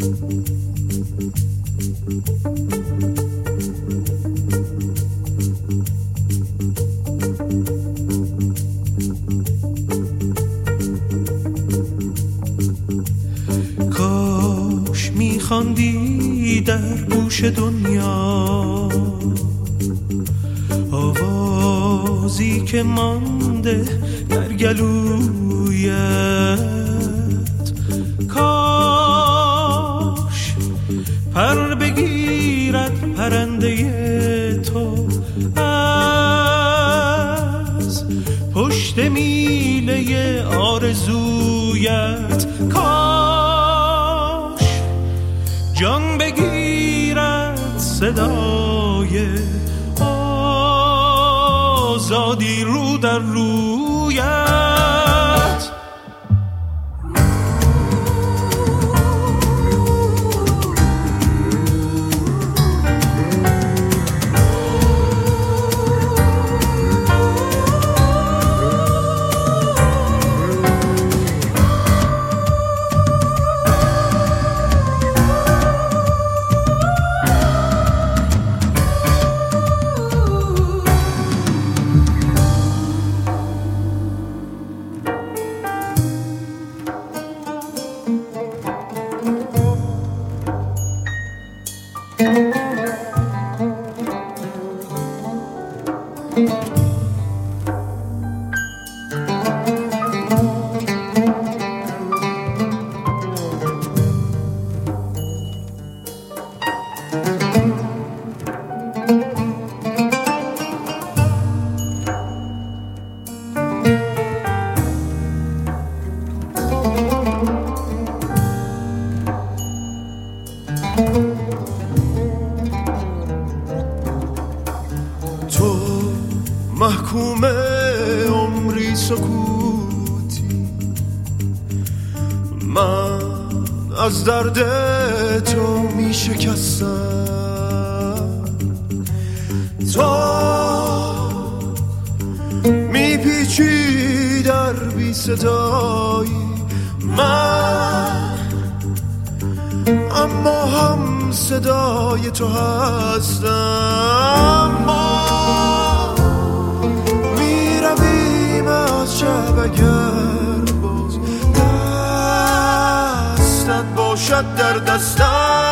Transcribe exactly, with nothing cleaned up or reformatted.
کاش میخواندی در گوش دنیا آوازی که مانده در گلویت، کاش پر بگیرد پرنده تو از پشت میله آرزویت، کاش جان بگیرد صدای آزادی رو در رویت. تو محکوم عمری سکوتی، من از درد تو می شکستم، تو می پیچی در بی صدایی، من اما هم صدای تو هستم. ما می رویم از شب اگر باز دستت باشد در دستم.